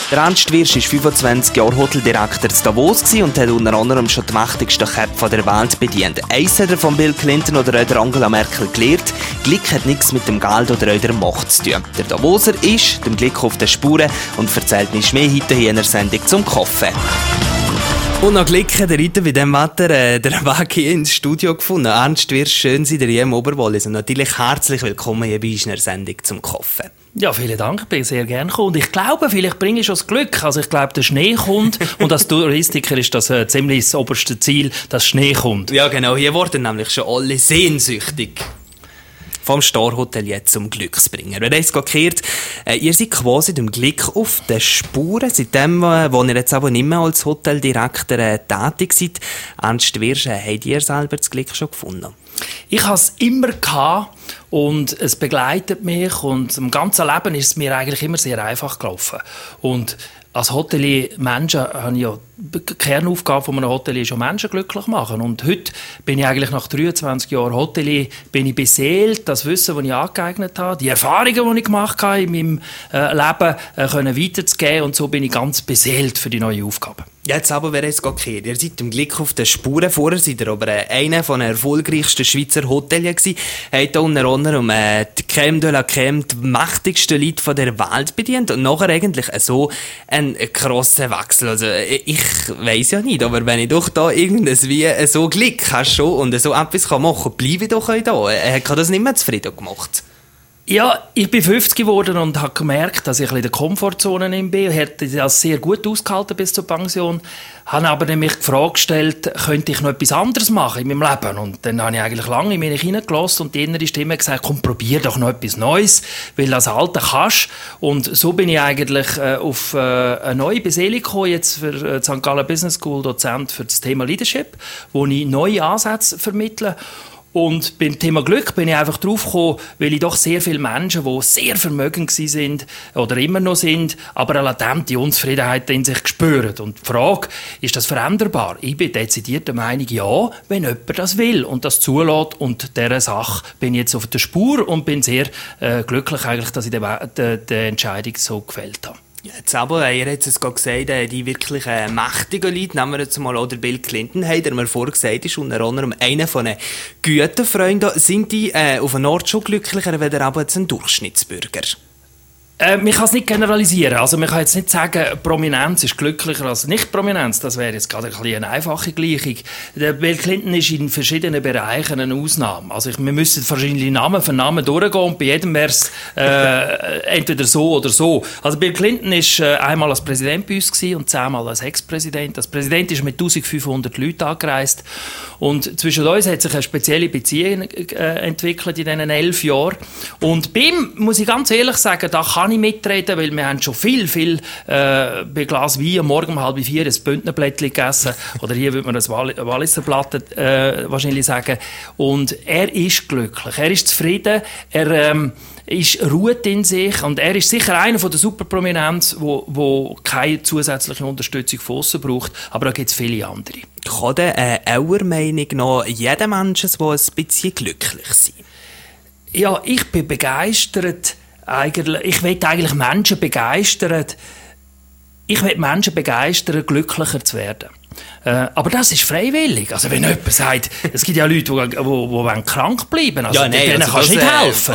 Der Ernst Wirsch war 25 Jahre Hoteldirektor in Davos und hat unter anderem schon die mächtigsten Köpfe der Welt bedient. Eins hat er von Bill Clinton oder der Angela Merkel gelernt: Glück hat nichts mit dem Geld oder der Macht zu tun. Der Davoser ist dem Glück auf den Spuren und erzählt nicht mehr heute hier in einer Sendung zum Kaffee. Und noch Glück hat er heute bei diesem Wetter den Weg hier ins Studio gefunden. Ernst Wirsch, schön Sie hier im Oberwallis und natürlich herzlich willkommen hier bei uns in der Sendung zum Kaffee. Ja, vielen Dank, ich bin sehr gerne gekommen. Und ich glaube, vielleicht bringe ich schon das Glück. Also ich glaube, der Schnee kommt und als Touristiker ist das ziemlich das oberste Ziel, dass Schnee kommt. Ja genau, hier wurden nämlich schon alle sehnsüchtig vom Star-Hotel jetzt zum Glücksbringer. Wenn es gehört, ihr seid quasi dem Glück auf den Spuren, seitdem, wo ihr jetzt aber nicht mehr als Hoteldirektor tätig seid. Ernst Wirsch, habt ihr selber das Glück schon gefunden? Ich hatte es immer gehabt und es begleitet mich und im ganzen Leben ist es mir eigentlich immer sehr einfach gelaufen. Und als Hotelier Menschen haben ja die Kernaufgabe von einem Hotelier ist, Menschen glücklich machen. Und heute bin ich eigentlich nach 23 Jahren Hotelier, bin ich beseelt, das Wissen, das ich angeeignet habe, die Erfahrungen, die ich gemacht habe in meinem Leben, können weiterzugeben. Und so bin ich ganz beseelt für die neue Aufgabe. Jetzt aber, wer es geht, ihr seid im Glück auf den Spuren. Vorher seid ihr aber einer der erfolgreichsten Schweizer Hotelier gewesen. Habt unter anderem die Crème de la Crème, die mächtigsten Leute der Welt bedient. Und nachher eigentlich so einen krassen Wechsel. Also, ich weiss ja nicht, aber wenn ich doch da irgendwie so Glück habe schon und so etwas machen kann, bleibe ich doch da. Hat das nicht mehr zufrieden gemacht? Ja, ich bin 50 geworden und habe gemerkt, dass ich in der Komfortzone bin. Ich hätte das sehr gut ausgehalten bis zur Pension. Habe aber mich die Frage gestellt, könnte ich noch etwas anderes machen in meinem Leben? Und dann habe ich eigentlich lange in mich hineingelassen und die innere Stimme gesagt, komm, probier doch noch etwas Neues, weil das Alte kannst. Und so bin ich eigentlich auf eine neue Beseelung gekommen, jetzt für die St. Gallen Business School, Dozent für das Thema Leadership, wo ich neue Ansätze vermittle. Und beim Thema Glück bin ich einfach drauf gekommen, weil ich doch sehr viele Menschen, die sehr vermögend sind oder immer noch sind, aber eine latente Unzufriedenheit in sich spüren. Und die Frage, ist das veränderbar? Ich bin dezidiert der Meinung, ja, wenn jemand das will und das zulässt. Und dieser Sache bin ich jetzt auf der Spur und bin sehr glücklich, eigentlich, dass ich die Entscheidung so gefällt habe. Jetzt aber, ihr habt es gerade gesagt, die wirklich mächtigen Leute, nehmen wir jetzt mal auch den Bill Clinton, hat er mir vorher gesagt, ist unter anderem einer von den guten Freunden. Sind die auf eine Art schon glücklicher, als aber jetzt ein Durchschnittsbürger? Man kann es nicht generalisieren. Also man kann jetzt nicht sagen, Prominenz ist glücklicher als Nicht-Prominenz. Das wäre jetzt gerade eine einfache Gleichung. Der Bill Clinton ist in verschiedenen Bereichen eine Ausnahme. Also wir müssen wahrscheinlich Namen für Namen durchgehen und bei jedem wäre es entweder so oder so. Also Bill Clinton war einmal als Präsident bei uns und 10-mal als Ex-Präsident. Als Präsident ist mit 1500 Leuten angereist. Und zwischen uns hat sich eine spezielle Beziehung entwickelt in diesen 11 Jahren. Und bei ihm, muss ich ganz ehrlich sagen, da kann ich mitreden, weil wir haben schon viel bei Glas Wein am Morgen um 3:30 ein Bündnerblättchen gegessen. Oder hier würde man das Walliser Blatt wahrscheinlich sagen. Und er ist glücklich, er ist zufrieden, er ruht in sich und er ist sicher einer von der Superprominenz, wo keine zusätzliche Unterstützung von aussen braucht, aber da gibt es viele andere. Kann denn eurer Meinung nach jeder Mensch so ein bisschen glücklich sein? Ja, ich bin begeistert. Ich will eigentlich Menschen begeistern. Ich will Menschen begeistern, glücklicher zu werden. Aber das ist freiwillig. Also wenn jemand sagt, es gibt ja Leute, die krank bleiben, also ja, denen kannst du nicht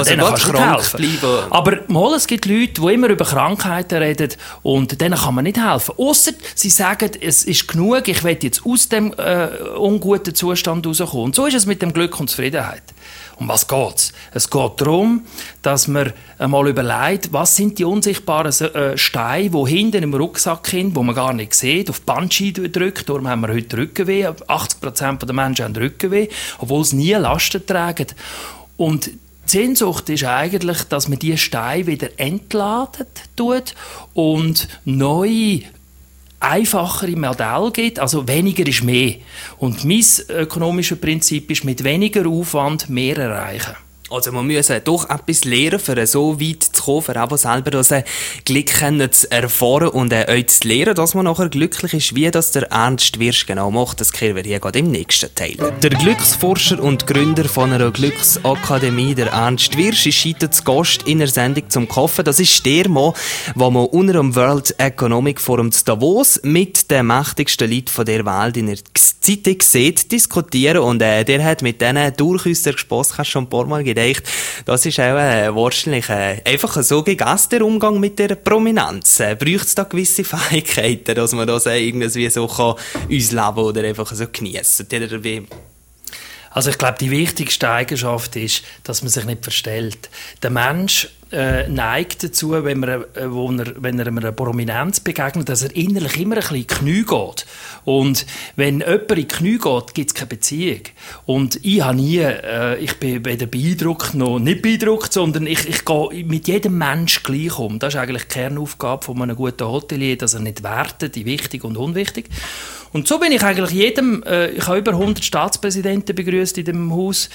helfen. Aber mal, es gibt Leute, die immer über Krankheiten reden und denen kann man nicht helfen. Ausser sie sagen, es ist genug, ich will jetzt aus dem unguten Zustand rauskommen. Und so ist es mit dem Glück und Zufriedenheit. Um was geht's? Es geht darum, dass man einmal überlegt, was sind die unsichtbaren Steine, die hinten im Rucksack sind, die man gar nicht sieht, auf die Bandscheibe drückt. Darum haben wir heute Rückenweh. 80% der Menschen haben Rückenweh, obwohl sie nie Lasten tragen. Und die Sehnsucht ist eigentlich, dass man diese Steine wieder entladen tut und neu einfachere Modell gibt, also weniger ist mehr. Und mein ökonomisches Prinzip ist, mit weniger Aufwand mehr erreichen. Also wir müssen doch etwas lernen, für so weit zu kommen, für aber selber das Glück zu erfahren und euch zu lernen, dass man nachher glücklich ist, wie das der Ernst Wirsch genau macht. Das kehren wir hier gerade im nächsten Teil. Der Glücksforscher und Gründer von einer Glücksakademie, der Ernst Wirsch, ist heute zu Gast in der Sendung zum Kaffee. Das ist der Mann, den man unter dem World Economic Forum zu Davos mit den mächtigsten Leuten von der Welt in der Zeitung sieht, diskutieren. Und der hat mit denen durchaus der Gesposs schon ein paar Mal gedacht, das ist auch wahrscheinlich einfach so gegessen, der Umgang mit der Prominenz. Braucht es da gewisse Fähigkeiten, dass man das irgendwie so kann, uns leben oder einfach so geniessen? Also ich glaube, die wichtigste Eigenschaft ist, dass man sich nicht verstellt. Der Mensch neigt dazu, wenn er einer Prominenz begegnet, dass er innerlich immer ein bisschen in die Knie geht. Und wenn jemand in die Knie geht, gibt es keine Beziehung. Und ich bin weder beeindruckt noch nicht beeindruckt, sondern ich gehe mit jedem Menschen gleich um. Das ist eigentlich die Kernaufgabe von einem guten Hotelier, dass er nicht wertet, die wichtig und unwichtig. Und so bin ich eigentlich jedem, ich habe über 100 Staatspräsidenten begrüßt in dem Haus,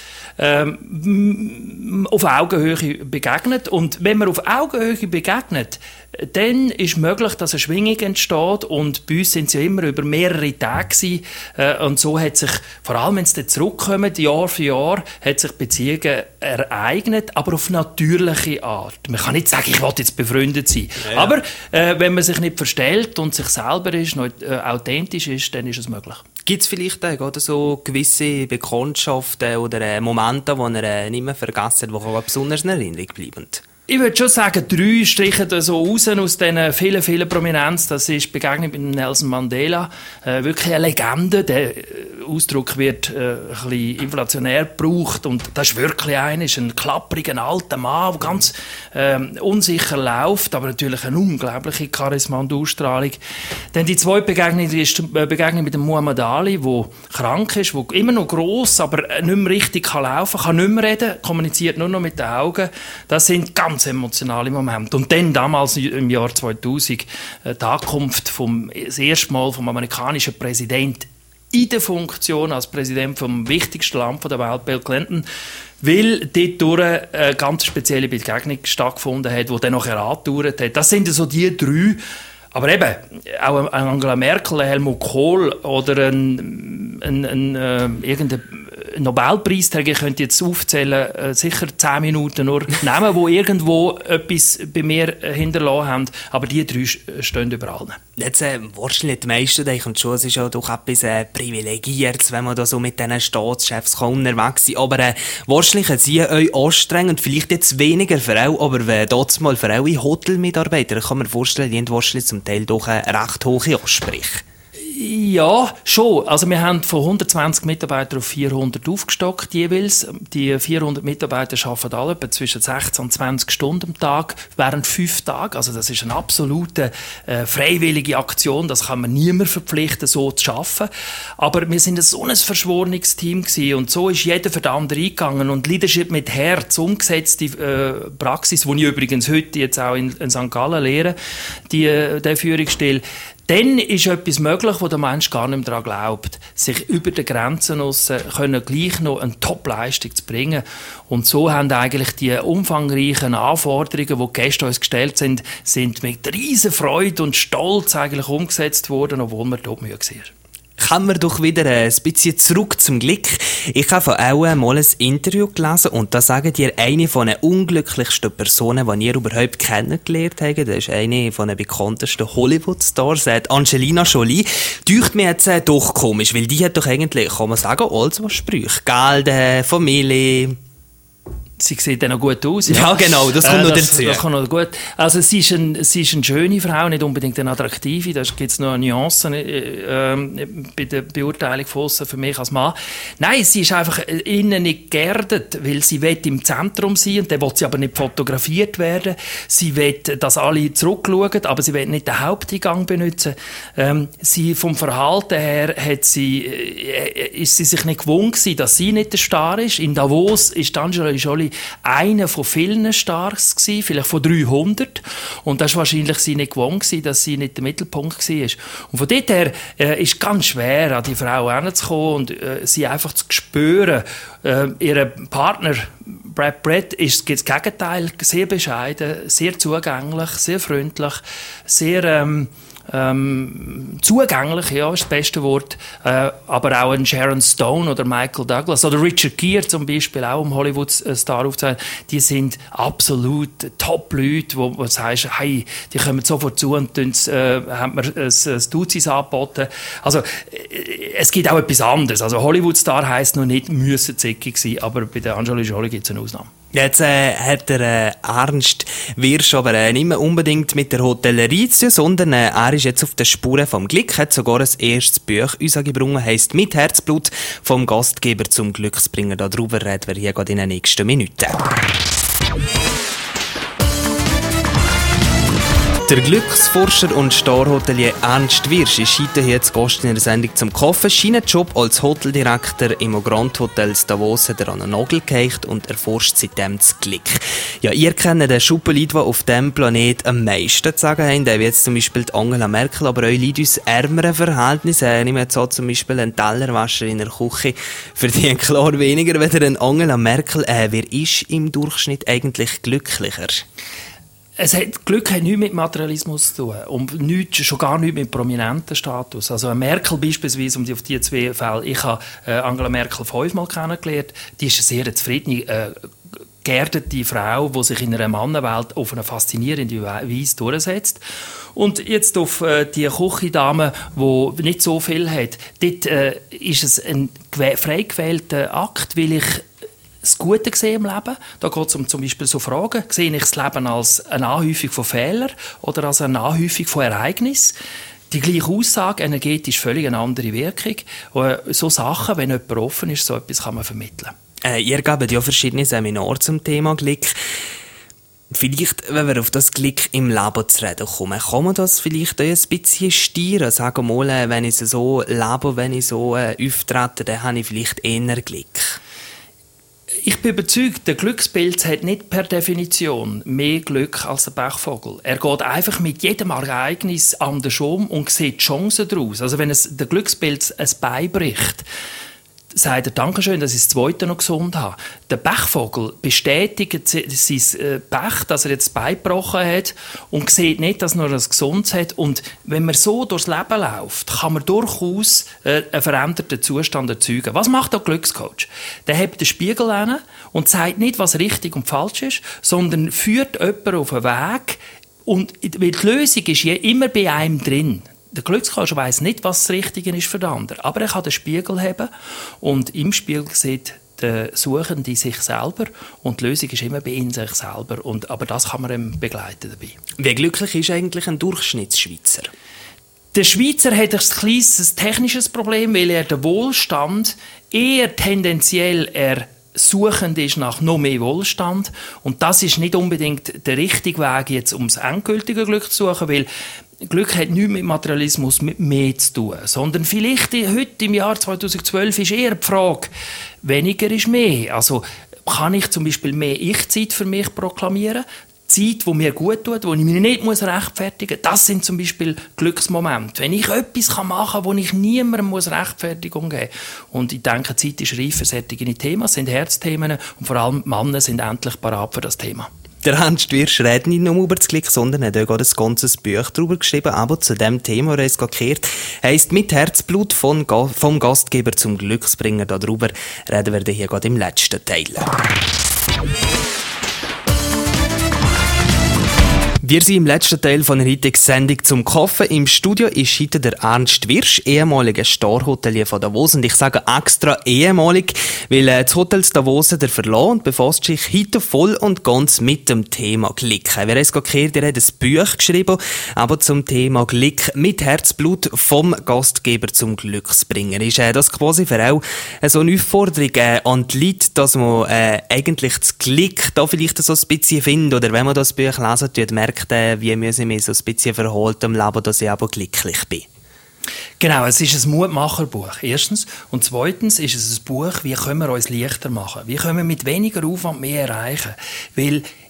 auf Augenhöhe begegnet. Und wenn man auf Augenhöhe begegnet, dann ist möglich, dass eine Schwingung entsteht. Und bei uns sind es ja immer über mehrere Tage gewesen. Und so hat sich, vor allem wenn es dann zurückkommt, Jahr für Jahr, hat sich Beziehungen ereignet, aber auf natürliche Art. Man kann nicht sagen, ich will jetzt befreundet sein. Ja. Aber wenn man sich nicht verstellt und sich selber ist, authentisch ist, dann ist es möglich. Gibt es vielleicht oder so gewisse Bekanntschaften oder Momente, die ihr nicht mehr vergessen, die besonders in Erinnerung bleiben? Ich würde schon sagen, 3 strichen da so raus aus diesen vielen, vielen Prominenz. Das ist die Begegnung mit Nelson Mandela. Wirklich eine Legende. Der Ausdruck wird ein bisschen inflationär gebraucht. Und das ist wirklich einer. Ist ein klappriger alter Mann, der ganz unsicher läuft, aber natürlich eine unglaubliche Charisma und Ausstrahlung. Dann die zweite Begegnung ist die Begegnung mit dem Muhammad Ali, der krank ist, der immer noch gross, aber nicht mehr richtig laufen kann, nicht mehr reden, kommuniziert nur noch mit den Augen. Das sind ganz emotionale Momente. Und dann damals im Jahr 2000 die Ankunft das erste Mal vom amerikanischen Präsidenten in der Funktion als Präsident vom wichtigsten Land der Welt, Bill Clinton, weil dort eine ganz spezielle Begegnung stattgefunden hat, die dann nachher angedauert hat. Das sind so die 3. Aber eben, auch Angela Merkel, Helmut Kohl oder irgendein Nobelpreisträger, ich könnte jetzt aufzählen, sicher 10 Minuten nur Namen, die irgendwo etwas bei mir hinterlassen haben. Aber die 3 stehen überall. Jetzt, wahrscheinlich die meisten denken schon, es ist ja doch etwas Privilegiertes, wenn man da so mit diesen Staatschefs unterwegs sein kann. Aber wahrscheinlich sind euch anstrengend, vielleicht jetzt weniger Frauen, aber dort mal Frauen Hotelmitarbeiter, ich kann mir vorstellen, die haben wahrscheinlich zum Teil doch eine recht hohe Ansprüche. Ja, schon. Also wir haben von 120 Mitarbeitern auf 400 aufgestockt jeweils. Die 400 Mitarbeiter arbeiten alle etwa zwischen 16 und 20 Stunden am Tag während 5 Tagen. Also das ist eine absolute freiwillige Aktion. Das kann man niemand verpflichten, so zu arbeiten. Aber wir sind so ein Verschworenungsteam gewesen und so ist jeder für den anderen eingegangen. Und Leadership mit Herz, umgesetzte Praxis, die ich übrigens heute jetzt auch in St. Gallen lehre, der Führungsstil. Dann ist etwas möglich, wo der Mensch gar nicht mehr daran glaubt, sich über die Grenzen hinaus gleich noch eine Top-Leistung zu bringen. Und so haben eigentlich die umfangreichen Anforderungen, die die Gäste uns gestellt sind mit riesen Freude und Stolz eigentlich umgesetzt worden, obwohl wir dort Mühe waren. Kommen wir doch wieder ein bisschen zurück zum Glück. Ich habe von auch mal ein Interview gelesen und da sagt ihr, eine von den unglücklichsten Personen, die ihr überhaupt kennengelernt habt, das ist eine von den bekanntesten Hollywood-Stars, Angelina Jolie. Deucht mir jetzt doch komisch, weil die hat doch eigentlich, kann man sagen, alles was Sprüche. Geld, Familie. Sie sieht dann noch gut aus. Ja, genau, das kommt noch dazu. Das kommt noch gut. Also sie ist eine schöne Frau, nicht unbedingt eine attraktive. Da gibt es noch Nuancen bei der Beurteilung von aussen für mich als Mann. Nein, sie ist einfach innen nicht geerdet, weil sie will im Zentrum sein und dann will sie aber nicht fotografiert werden. Sie will, dass alle zurückschauen, aber sie will nicht den Haupteingang benutzen. Sie vom Verhalten her ist sie sich nicht gewohnt gewesen, dass sie nicht der Star ist. In Davos ist Angela Jolie einer von vielen Stars gewesen, vielleicht von 300. Und das war wahrscheinlich sie nicht gewohnt gewesen, dass sie nicht der Mittelpunkt war. Und von dort her ist es ganz schwer, an die Frau heranzukommen und sie einfach zu spüren. Ihr Partner Brad ist das Gegenteil, sehr bescheiden, sehr zugänglich, sehr freundlich, sehr zugänglich, ja, ist das beste Wort, aber auch ein Sharon Stone oder Michael Douglas oder Richard Gere zum Beispiel, auch um Hollywood-Star aufzunehmen, die sind absolut Top-Leute, wo du sagst, hey, die kommen sofort zu und haben mir ein Duzis angeboten. Also, es gibt auch etwas anderes. Also, Hollywood-Star heisst noch nicht, müssen zickig sein, aber bei der Angelina Jolie gibt es eine Ausnahme. Jetzt hat der Ernst Wirsch aber nicht mehr unbedingt mit der Hotellerie zu tun, sondern er ist jetzt auf den Spuren vom Glück, hat sogar ein erstes Buch rausgebracht, heisst «Mit Herzblut» vom Gastgeber zum Glücksbringer. Darüber reden wir hier gerade in den nächsten Minuten. Der Glücksforscher und Starhotelier Ernst Wirsch ist heute hier zu Gast in der Sendung zum Kochen. Seinen Job als Hoteldirektor im Grand Hotel Davos hat er an den Nagel gehängt und erforscht seitdem das Glück. Ja, ihr kennt den Schuppenleute, die auf diesem Planet am meisten zu sagen haben, wie jetzt zum Beispiel Angela Merkel, aber euch Leute aus ärmeren Verhältnissen. Nehmen wir jetzt so zum Beispiel einen Tellerwäscher in der Küche, verdient klar weniger als eine Angela Merkel. Wer ist im Durchschnitt eigentlich glücklicher? Glück hat nichts mit Materialismus zu tun und schon gar nichts mit prominenten Status. Also eine Merkel beispielsweise, um auf die zwei Fälle, ich habe Angela Merkel 5-mal kennengelernt, die ist eine sehr zufriedene, geerdete Frau, die sich in einer Mannenwelt auf eine faszinierende Weise durchsetzt. Und jetzt auf die Küchendame, die nicht so viel hat, dort ist es ein frei gewählter Akt, weil ich das Gute gesehen im Leben. Da geht es um zum Beispiel so Fragen. Sehe ich das Leben als eine Anhäufung von Fehlern oder als eine Anhäufung von Ereignissen? Die gleiche Aussage, energetisch völlig eine andere Wirkung. So Sachen, wenn jemand offen ist, so etwas kann man vermitteln. Ihr gebt ja verschiedene Seminare zum Thema Glück. Vielleicht, wenn wir auf das Glück im Leben zu reden kommen, kann man das vielleicht ein bisschen steuern? Sagen wir mal, wenn ich so lebe, wenn ich so auftrete, dann habe ich vielleicht eher Glück. Ich bin überzeugt, der Glückspilz hat nicht per Definition mehr Glück als der Pechvogel. Er geht einfach mit jedem Ereignis anders um und sieht Chancen daraus. Also wenn der Glückspilz ein Bein bricht, sagt er, Dankeschön, dass ich das Zweite noch gesund habe. Der Pechvogel bestätigt sein Pech, dass er jetzt das Bein gebrochen hat und sieht nicht, dass er noch ein Gesundes hat. Und wenn man so durchs Leben läuft, kann man durchaus einen veränderten Zustand erzeugen. Was macht der Glückscoach? Der hebt den Spiegel an und sagt nicht, was richtig und falsch ist, sondern führt jemanden auf einen Weg. Und die Lösung ist immer bei einem drin. Der Glückscoach weiss nicht, was das Richtige ist für den anderen. Aber er kann den Spiegel haben und im Spiegel sieht der Suchende sich selber und die Lösung ist immer bei ihm sich selber. Aber das kann man ihm begleiten dabei. Wie glücklich ist eigentlich ein Durchschnittsschweizer? Der Schweizer hat ein kleines technisches Problem, weil er den Wohlstand eher tendenziell suchend ist nach noch mehr Wohlstand. Und das ist nicht unbedingt der richtige Weg, jetzt ums endgültige Glück zu suchen, weil Glück hat nichts mit Materialismus, mit mehr zu tun. Sondern vielleicht heute im Jahr 2012 ist eher die Frage, weniger ist mehr. Also kann ich zum Beispiel mehr Ich-Zeit für mich proklamieren? Zeit, die mir gut tut, die ich mir nicht rechtfertigen muss. Das sind zum Beispiel Glücksmomente. Wenn ich etwas machen kann, wo ich niemandem Rechtfertigung geben muss. Und ich denke, die Zeit ist reif für solche Themen. Es sind Herzthemen und vor allem die Männer sind endlich parat für das Thema. Der Ernst Wirsch redet nicht nur über das Glück, sondern hat auch ein ganzes Buch darüber geschrieben, aber zu dem Thema, das es gekehrt heisst «Mit Herzblut» vom Gastgeber zum Glücksbringer. Darüber reden wir hier gerade im letzten Teil. Wir sind im letzten Teil von der heutigen Sendung zum Kochen. Im Studio ist heute der Ernst Wirsch, ehemaliger Starhotelier von Davos. Und ich sage extra ehemalig, weil das Hotel Davos hat er verlassen und befasst sich heute voll und ganz mit dem Thema Glück. Wer es gehört, er hat ein Buch geschrieben, aber zum Thema Glück mit Herzblut vom Gastgeber zum Glücksbringer. Ist das quasi für auch so eine Aufforderung an die Leute, dass man eigentlich das Glück da vielleicht so ein bisschen findet, oder wenn man das Buch lesen tut, merkt, wie müssen wir mich so ein bisschen verhalten im Leben, dass ich aber glücklich bin. Genau, es ist ein Mutmacherbuch, erstens. Und zweitens ist es ein Buch, wie können wir uns leichter machen? Wie können wir mit weniger Aufwand mehr erreichen? Weil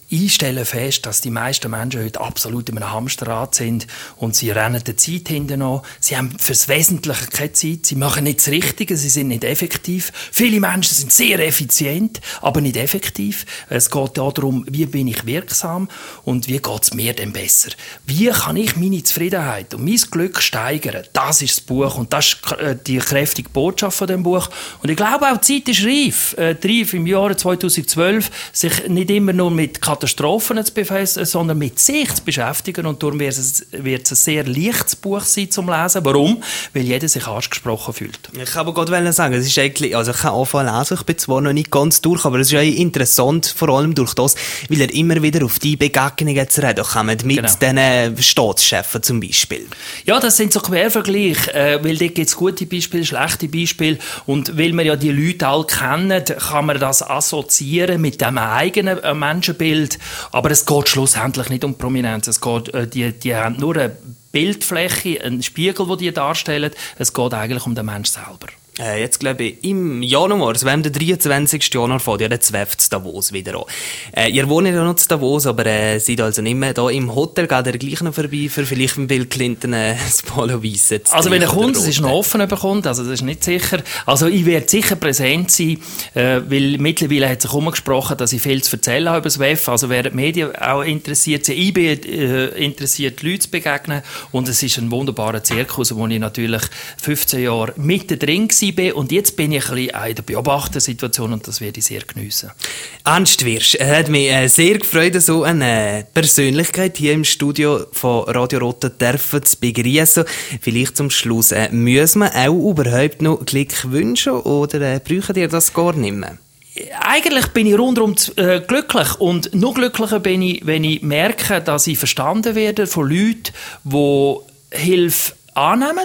Ich stelle fest, dass die meisten Menschen heute absolut in einem Hamsterrad sind und sie rennen der Zeit hinten an. Sie haben fürs Wesentliche keine Zeit. Sie machen nicht das Richtige, sie sind nicht effektiv. Viele Menschen sind sehr effizient, aber nicht effektiv. Es geht darum, wie bin ich wirksam und wie geht es mir denn besser. Wie kann ich meine Zufriedenheit und mein Glück steigern? Das ist das Buch und das ist die kräftige Botschaft von dem Buch. Und ich glaube auch, die Zeit ist reif. Reif im Jahr 2012, sich nicht immer nur mit Katastrophen zu befassen, sondern mit sich zu beschäftigen. Und darum wird es ein sehr leichtes Buch sein zum Lesen. Warum? Weil jeder sich angesprochen fühlt. Ich kann aber gerade sagen, es ist eigentlich, also ich kann anfangen lesen, ich bin zwar noch nicht ganz durch, aber es ist ja interessant, vor allem durch das, weil er immer wieder auf die Begegnungen zu reden kommt, mit diesen Staatschefen zum Beispiel. Ja, das sind so Quervergleiche, weil dort gibt es gute Beispiele, schlechte Beispiele und weil wir ja die Leute alle kennen, kann man das assoziieren mit dem eigenen Menschenbild. Aber es geht schlussendlich nicht um Prominenz. Es geht, die haben nur eine Bildfläche, einen Spiegel, den die darstellen. Es geht eigentlich um den Menschen selber. Jetzt glaube ich, im Januar, also am 23. Januar, fährt ja der ZWEF zu Davos wieder an. Ihr wohnt ja noch zu Davos, aber seid also nicht mehr da im Hotel. Geht ihr gleich noch vorbei, für vielleicht mit Bill Clinton das Polo Weisse zu Also wenn er kommt, es ist noch offen, ob er kommt, also das ist nicht sicher. Also ich werde sicher präsent sein, weil mittlerweile hat sich herumgesprochen, dass ich viel zu erzählen habe über das WEF. Also wer die Medien auch interessiert sind, ich bin interessiert, Leute zu begegnen. Und es ist ein wunderbarer Zirkus, wo ich natürlich 15 Jahre mittendrin war. Und jetzt bin ich ein bisschen in der Beobachtersituation und das werde ich sehr geniessen. Ernst Wirsch, es hat mich sehr gefreut, so eine Persönlichkeit hier im Studio von Radio Rota zu begrüßen. Vielleicht zum Schluss, müssen wir auch überhaupt noch Glück wünschen oder brauchen ihr das gar nicht mehr? Eigentlich bin ich rundherum glücklich und noch glücklicher bin ich, wenn ich merke, dass ich verstanden werde von Leuten, die Hilfe annehmen.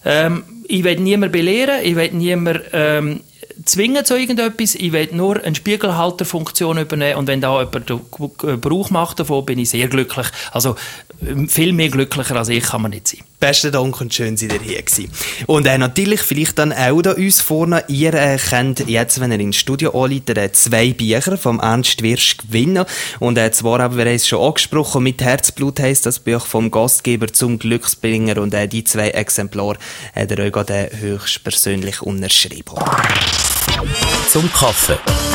Ich will niemanden belehren, ich will niemanden zwingen zu irgendetwas, ich will nur eine Spiegelhalterfunktion übernehmen und wenn da jemand Gebrauch macht davon, bin ich sehr glücklich. Also viel mehr glücklicher als ich kann man nicht sein. Besten Dank und schön, dass ihr hier gewesen. Und natürlich vielleicht dann auch da uns vorne, ihr könnt jetzt, wenn ihr ins Studio anleitet, 2 Bücher vom Ernst Wirsch gewinnen. Und zwar haben wir es schon angesprochen, mit Herzblut heisst das Buch vom Gastgeber zum Glücksbringer und die 2 Exemplare hat er euch höchstpersönlich unterschrieben. Zum Kaffee.